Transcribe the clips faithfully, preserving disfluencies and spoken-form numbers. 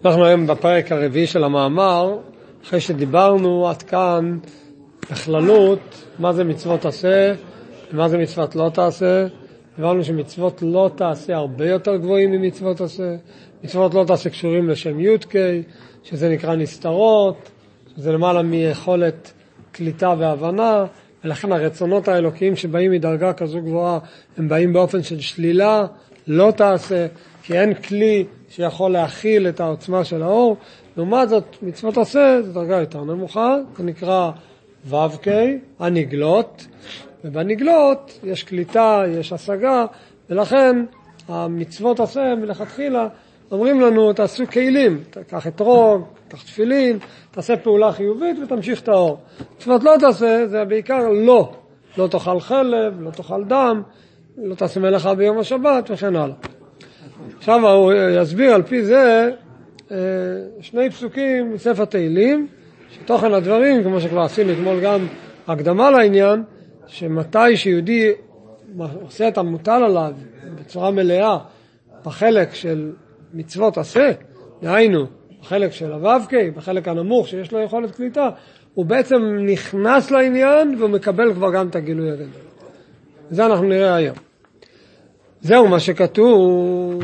אנחנו היום בפרק הרביעי של המאמר, אחרי שדיברנו עד כאן בכללות מה זה מצוות עשה ומה זה מצוות לא תעשה. דיברנו שמצוות לא תעשה הרבה יותר גבוהים ממצוות עשה. מצוות לא תעשה קשורים לשם יודקי, שזה נקרא נסתרות, שזה למעלה מיכולת קליטה והבנה, ולכן הרצונות האלוקיים שבאים מדרגה כזו גבוהה הם באים באופן של שלילה, לא תעשה, כי אין כלי שיכול להכיל את העוצמה של האור. לעומת זאת, מצוות עשה זו דרגה יותר נמוכה, זה נקרא ו"ק, הנגלות, ובנגלות יש קליטה, יש השגה, ולכן המצוות עשה מלכתחילה אומרים לנו, תעשו כלים, תקח אתרוג, תקח תפילין, תעשה פעולה חיובית ותמשיך את האור. מצוות לא תעשה, זה בעיקר לא. לא תאכל חלב, לא תאכל דם, לא תעשה מלאכה ביום השבת וכן הלאה. עכשיו הוא יסביר על פי זה שני פסוקים מספר תהילים, שתוכן הדברים, כמו שכבר עשינו אתמול גם הקדמה לעניין, שמתי שיהודי עושה את המוטל עליו בצורה מלאה בחלק של מצוות עשה, דהיינו בחלק של הו"ק, בחלק הנמוך שיש לו יכולת קליטה, הוא בעצם נכנס לעניין והוא מקבל כבר גם את הגילוי הגדול. זה אנחנו נראה היום. זהו מה שכתוב,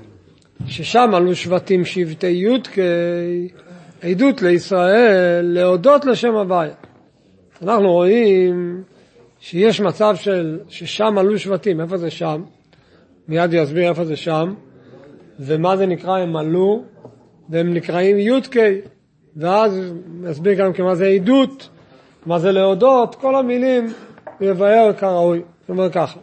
ששם עלו שבטים שבטי יודקי, עדות לישראל, להודות לשם הוויה. אנחנו רואים שיש מצב של ששם עלו שבטים. איפה זה שם? מיד יסביר איפה זה שם, ומה זה נקרא הם עלו, והם נקראים יודקי, ואז יסביר גם כמה זה עדות, מה זה להודות, כל המילים יבאר כראוי. זאת אומרת ככה,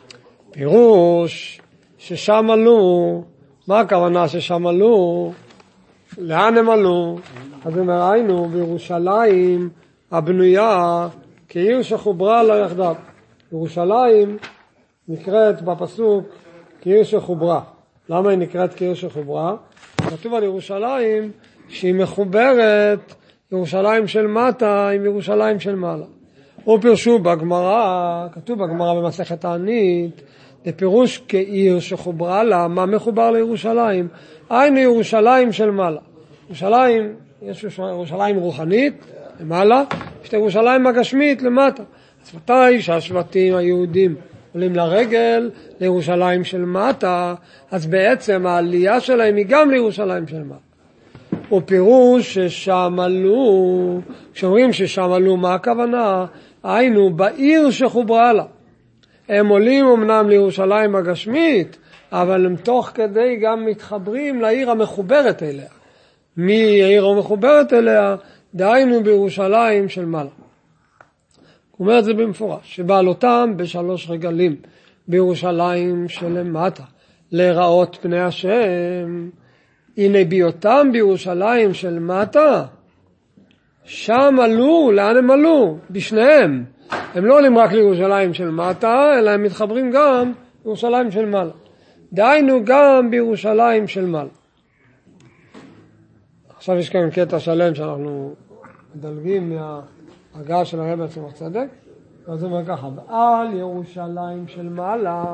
פירוש ששם עלו, מה הכוונה ששם עלו? לאן הם עלו? אז הם ראינו בירושלים הבנויה כעיר שחוברה לה יחדיו. ירושלים נקראת בפסוק כעיר שחוברה. למה היא נקראת כעיר שחוברה? כתוב על ירושלים שהיא מחוברת ירושלים של מטה עם ירושלים של מעלה. ופירשו בגמרא, כתוב בגמרא במסכת תענית, לפירוש כעיר שחוברה לה, מה מחובר לירושלים? היינו ירושלים של מעלה. ירושלים, יש ירושלים רוחנית למעלה, יש ירושלים הגשמית למטה. אז מתי שהשבטים היהודים עולים לרגל לירושלים של מטה, אז בעצם העלייה שלהם היא גם לירושלים של מטה. ופירוש ששם עלו, כשאומרים ששם עלו, מה הכוונה? היינו בעיר שחוברה לה. הם עולים אמנם לירושלים הגשמית, אבל הם תוך כדי גם מתחברים לעיר המחוברת אליה. מי העיר המחוברת אליה? דהיינו בירושלים של מעלה. הוא אומר את זה במפורש, שבעלותם בשלוש רגלים, בירושלים שלמטה, להיראות פני השם, הנה ביותם בירושלים של מטה, שם עלו, לאן הם עלו? בשניהם. הם לא עולים רק לירושלים של מטה, אלא הם מתחברים גם בירושלים של מעלה. דהיינו גם בירושלים של מעלה. עכשיו יש כאן קטע שלם שאנחנו מדלגים מההגעה של הרב עצמך צדק. אז זה אומר ככה, ועל ירושלים של מעלה,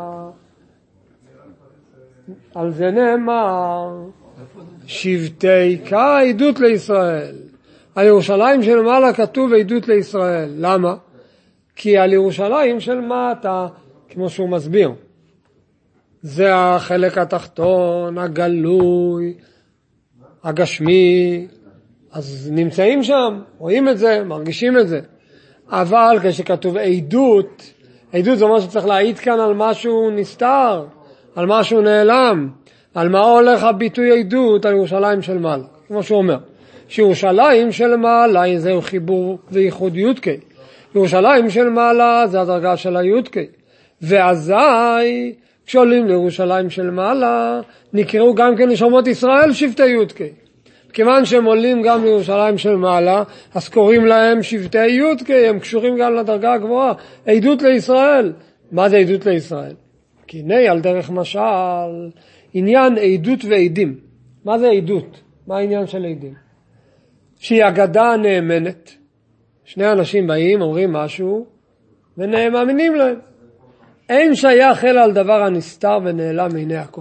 על זה נאמר, שבטי כעדות לישראל. על ירושלים של מעלה כתוב עדות לישראל. למה? כי על ירושלים של מטה, כמו שהוא מסביר, זה החלק התחתון, הגלוי, הגשמי, אז נמצאים שם, רואים את זה, מרגישים את זה. אבל כשכתוב עדות, עדות זה אומר שצריך להעיד כאן על משהו נסתר, על משהו נעלם. על מה הולך הביטוי עדות? על ירושלים של מעלה. כמו שהוא אומר, שירושלים של מעלה זהו חיבור וייחוד יודקי. ירושלים של מעלה זה הדרגה של היודקי. ואזי כשעולים לירושלים של מעלה נקראו גם כן נשמות ישראל שבטי יודקי. כיוון שהם עולים גם לירושלים של מעלה, אז קוראים להם שבטי יודקי, הם קשורים גם לדרגה הגבוהה, עדות לישראל. מה זה עדות לישראל? כי הנה על דרך משל, עניין עדות ועדים. מה זה עדות? מה העניין של עדים? שהיא אגדה נאמנת. שני אנשים באים, אומרים משהו, ומאמינים להם. אין שייך אלא על דבר הנסתר ונעלם מעיני הכל.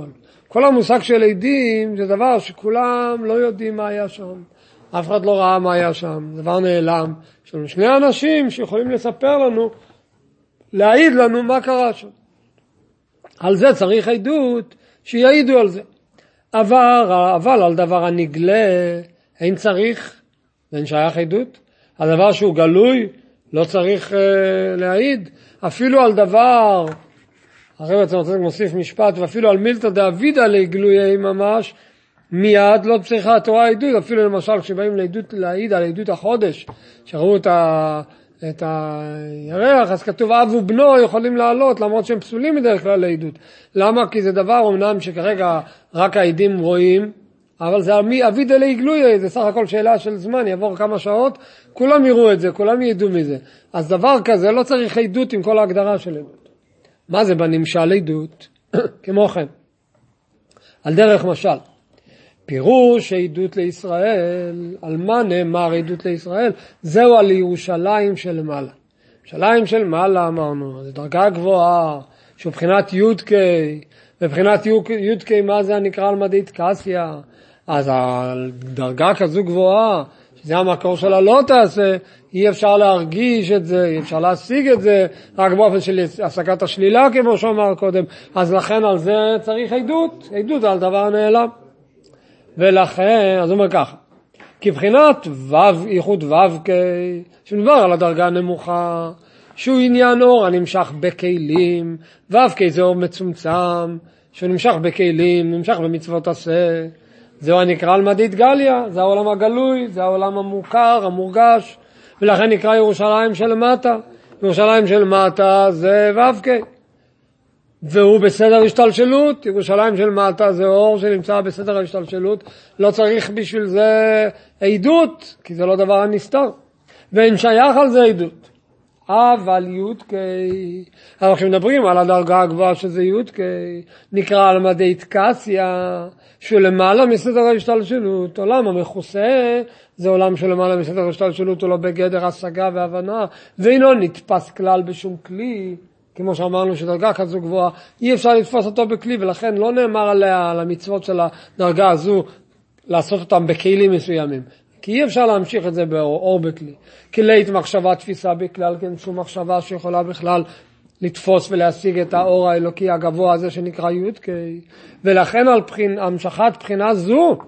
כל המושג של עדים זה דבר שכולם לא יודעים מה היה שם. אף אחד לא ראה מה היה שם, דבר נעלם. יש לנו שני אנשים שיכולים לספר לנו, להעיד לנו מה קרה שם. על זה צריך עדות שיעידו על זה. אבל, אבל על דבר הנגלה אין צריך, אין שייך עדות. הדבר שהוא גלוי לא צריך uh, להעיד. אפילו על דבר, הרב הצמצם מוסיף משפט, ואפילו על מילתא דאבידא לגלויי ממש, מיד לא צריכה התורה עדות. אפילו למשל כשבאים לעדות, להעיד על עדות החודש, שראו את ה... את הירח, אז כתוב אב ובנו יכולים לעלות, למרות שהם פסולים בדרך כלל לעדות. למה? כי זה דבר אומנם שכרגע רק העדים רואים, אבל זה אבידא לגלויי, זה סך הכל שאלה של זמן, יעבור כמה שעות, כולם יראו את זה, כולם ידעו מזה. אז דבר כזה לא צריך עדות עם כל ההגדרה של עדות. מה זה בנמשל עדות? כמו כן, על דרך משל. פירוש עדות לישראל, על מה נאמר עדות לישראל? זהו על ירושלים של מעלה. ירושלים של מעלה אמרנו, זו דרגה גבוהה, שהוא בחינת יודקי, ובחינת יודקי מה זה נקרא על מדעית קסיה? אז על דרגה כזו גבוהה, שזה המקור שלה לא תעשה, אי אפשר להרגיש את זה, אי אפשר להשיג את זה, רק באופן של השגת השלילה כמו שאמר קודם, אז לכן על זה צריך עדות, עדות על דבר נעלם. ולכן, אז הוא אומר ככה, כבחינת וו, ייחוד וו, שמדבר על הדרגה הנמוכה, שהוא עניין אור הנמשך בכלים, וו זה אור מצומצם, שהוא נמשך בכלים, נמשך במצוות עשה, זהו הנקרא על מדעית גליה, זה העולם הגלוי, זה העולם המוכר, המורגש, ולכן נקרא ירושלים של מטה, ירושלים של מטה זה וו. והוא בסדר השתלשלות, ירושלים של מטה זה אור שנמצא בסדר השתלשלות, לא צריך בשביל זה עדות, כי זה לא דבר הנסתר, ואין שייך על זה עדות. אבל יודקי, אבל כשמדברים על הדרגה הגבוהה שזה יודקי, נקרא על מדעית קסיה, שהוא למעלה מסדר השתלשלות, עולם המכוסה, זה עולם שלמעלה מסדר השתלשלות, הוא לא בגדר השגה והבנה, ואינו נתפס כלל בשום כלי, כמו שאמרנו שדרגה כזו גבוהה, אי אפשר לתפוס אותו בכלי, ולכן לא נאמר עליה, על המצוות של הדרגה הזו, לעשות אותם בכלים מסוימים. כי אי אפשר להמשיך את זה באור, אור בכלי. כי לית מחשבה תפיסה בכלל, כן, שום מחשבה שיכולה בכלל לתפוס ולהשיג את האור האלוקי הגבוה הזה שנקרא יודקי. ולכן על בחין, המשכת בחינה זו,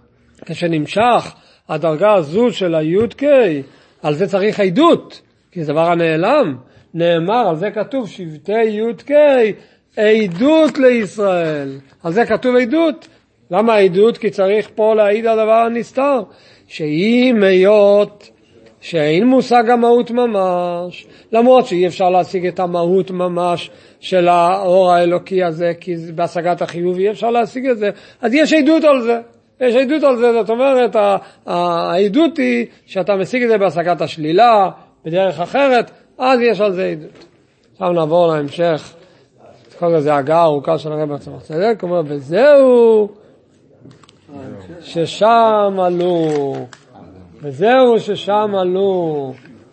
כשנמשך הדרגה הזו של היודקי, על זה צריך עדות, כי זה דבר הנעלם. נאמר, על זה כתוב שבטי יודקי, עדות לישראל. על זה כתוב עדות. למה עדות? כי צריך פה להעיד על דבר הנסתר. שאם היות שאין מושג המהות ממש, למרות שאי אפשר להשיג את המהות ממש של האור האלוקי הזה, כי בהשגת החיוב אי אפשר להשיג את זה, אז יש עדות על זה. יש עדות על זה, זאת אומרת, העדות היא שאתה משיג את זה בהשגת השלילה, בדרך אחרת, אז יש על זה עדות. עכשיו נעבור להמשך, כל זה הגה ארוכה של הרב עצמו. צדק, אומר, וזהו ששם עלו, וזהו ששם עלו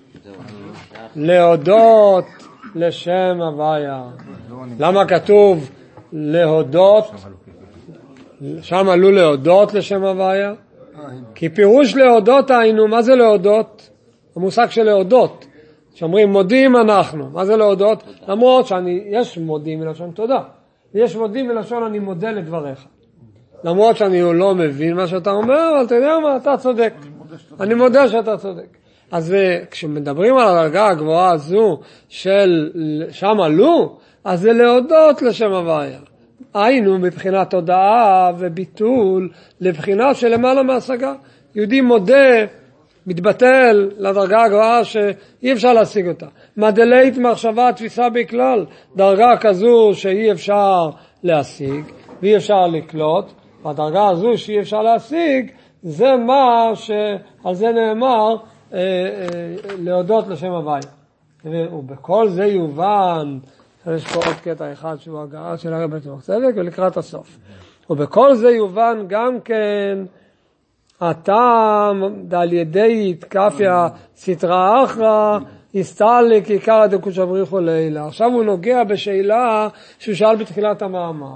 להודות לשם הוויה. למה כתוב להודות? שם עלו להודות לשם הוויה? כי פירוש להודות היינו, מה זה להודות? המושג של להודות. שאומרים מודים אנחנו, מה זה להודות? למרות שאני, יש מודים מלשון תודה. יש מודים מלשון אני מודה לדבריך. למרות שאני לא מבין מה שאתה אומר, אבל אתה יודע מה, אתה צודק. אני מודה שאתה צודק. אז כשמדברים על הדרגה הגבוהה הזו של שם עלו, אז זה להודות לשם הוויה. היינו מבחינת תודעה וביטול לבחינה של למעלה מהשגה. יהודי מודה, מתבטל לדרגה הגבוהה שאי אפשר להשיג אותה. מדלית מחשבה תפיסה בכלל, דרגה כזו שאי אפשר להשיג ואי אפשר לקלוט, והדרגה הזו שאי אפשר להשיג, זה מה שעל זה נאמר אה, אה, להודות לשם הוויה. ובכל זה יובן, יש פה עוד קטע אחד שהוא הגעה של הרב עצמו צדק ולקראת הסוף. ובכל זה יובן גם כן הטעם על ידי התקפיה סתרא אחרא הסתלק עיקרא דקודשא בריך הוא לילה. עכשיו הוא נוגע בשאלה שהוא שאל בתחילת המאמר.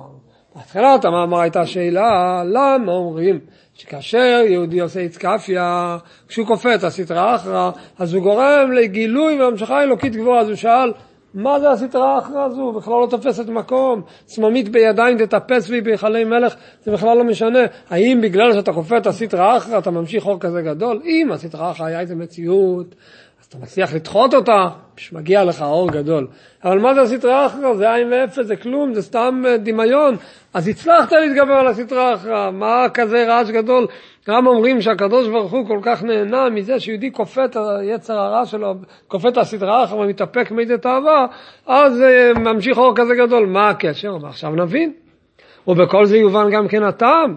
בהתחלת המאמר הייתה שאלה, למה אומרים שכאשר יהודי עושה התקפיה, כשהוא קופץ הסתרא אחרא, אז הוא גורם לגילוי והמשכה אלוקית גבוהה. אז הוא שאל, מה זה הסתרא אחרא הזו? בכלל לא תופסת מקום, צממית בידיים תטפס בי בהיכלי מלך, זה בכלל לא משנה. האם בגלל שאתה קופץ הסתרא אחרא אתה ממשיך אור כזה גדול? אם הסתרא אחרא היה איזו מציאות, אז אתה מצליח לדחות אותה, מגיע לך אור גדול. אבל מה זה הסתרא אחרא? זה עין ואפס, זה כלום, זה סתם דמיון. אז הצלחת להתגבר על הסתרא אחרא, מה כזה רעש גדול? גם אומרים שהקדוש ברוך הוא כל כך נהנה מזה שיהודי כופת היצר הרע שלו, כופת הסתרא אחרא ומתאפק מאיזה תאווה, אז ממשיך אור כזה גדול. מה הקשר? ועכשיו נבין. ובכל זה יובן גם כן הטעם.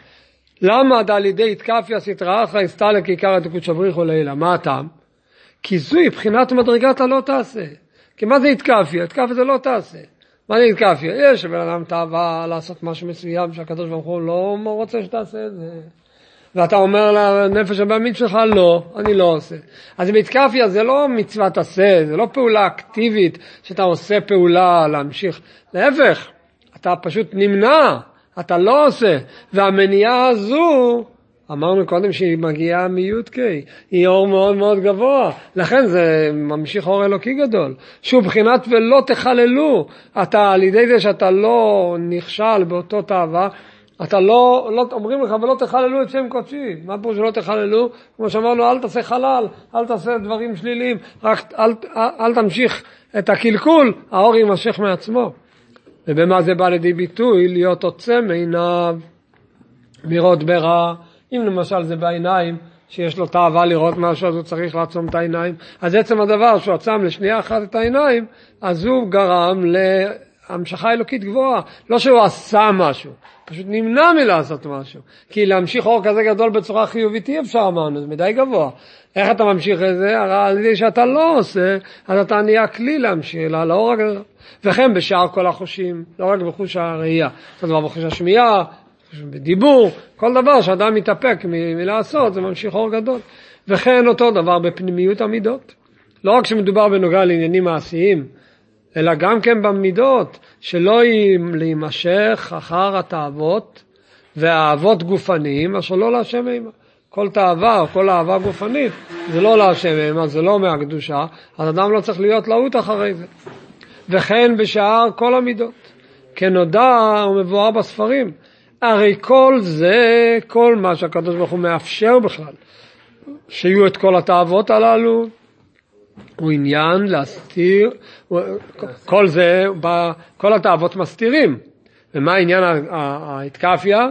למה על ידי התקפיה סתרא אחרא הסתלק עיקר דקודש בריחו לעילא? מה הטעם? כי זוהי בחינת מדרגת הלא תעשה. כי מה זה התקפיה? התקפיה זה לא תעשה. מה זה התקפיה? יש לבן אדם תאווה לעשות משהו מסוים שהקדוש ברוך הוא לא רוצה שתעשה את זה. ואתה אומר לנפש הבאמית שלך, לא, אני לא עושה. אז בהתקפיה זה לא מצוות עשה, זה לא פעולה אקטיבית שאתה עושה פעולה להמשיך. להפך, אתה פשוט נמנע, אתה לא עושה. והמניעה הזו, אמרנו קודם שהיא מגיעה מיודקי, היא אור מאוד מאוד גבוה, לכן זה ממשיך אור אלוקי גדול, שהוא בחינת ולא תחללו, אתה על ידי זה שאתה לא נכשל באותו תאווה, אתה לא, לא אומרים לך ולא תחללו את שם קודשי. מה פה שלא תחללו? כמו שאמרנו, אל תעשה חלל, אל תעשה דברים שליליים, רק אל, אל, אל תמשיך את הקלקול, האור יימשך מעצמו. ובמה זה בא לידי ביטוי? להיות עוצם עיניו, לראות ברע. אם למשל זה בעיניים, שיש לו תאווה לראות משהו, אז הוא צריך לעצום את העיניים. אז עצם הדבר שהוא עצם לשנייה אחת את העיניים, אז הוא גרם להמשכה אלוקית גבוהה. לא שהוא עשה משהו, פשוט נמנע מלעשות משהו. כי להמשיך אור כזה גדול בצורה חיובית אי אפשר, אמרנו, זה מדי גבוה. איך אתה ממשיך את זה? הרי על ידי שאתה לא עושה, אז אתה נהיה כלי להמשיך, לא, לא רק... וכן בשאר כל החושים, לא רק בחוש הראייה, זאת אומרת בחוש השמיעה, בדיבור, כל דבר שאדם מתאפק מ- מלעשות, זה ממשיך אור גדול. וכן אותו דבר בפנימיות המידות. לא רק שמדובר בנוגע לעניינים מעשיים, אלא גם כן במידות, שלא להימשך אחר התאוות והאהבות גופניים, אשר לא להשם אימה. כל תאווה או כל אהבה גופנית, זה לא להשם אימה, זה לא מהקדושה, אז אדם לא צריך להיות להוט אחרי זה. וכן בשאר כל המידות, כנודע ומבואר בספרים, הרי כל זה, כל מה שהקדוש ברוך הוא מאפשר בכלל, שיהיו את כל התאוות הללו, הוא עניין להסתיר, כל זה, כל התאוות מסתירים. ומה העניין ההתקפיה?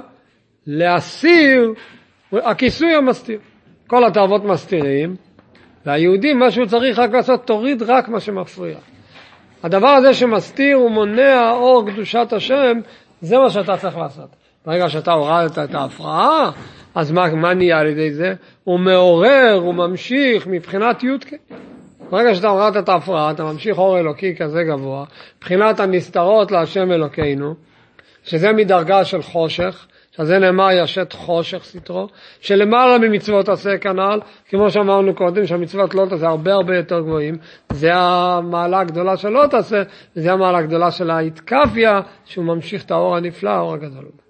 להסיר, הכיסוי המסתיר. כל התאוות מסתירים, והיהודים, מה שהוא צריך רק לעשות, תוריד רק מה שמפריע. הדבר הזה שמסתיר ומונע אור קדושת השם, זה מה שאתה צריך לעשות. ברגע שאתה הורדת את ההפרעה, אז מה, מה נהיה על ידי זה? הוא מעורר, הוא ממשיך מבחינת יודקה. ברגע שאתה הורדת את ההפרעה, אתה ממשיך אור אלוקי כזה גבוה, מבחינת הנסתרות להשם אלוקינו, שזה מדרגה של חושך, שזה נאמר ישת חושך סתרו, שלמעלה ממצוות עשה כנ"ל, כמו שאמרנו קודם, שהמצוות לא תעשה הרבה הרבה יותר גבוהים, זה המעלה הגדולה של לא תעשה, וזה המעלה הגדולה של ההתקפיה, שהוא ממשיך את האור הנפלא, האור הגדול.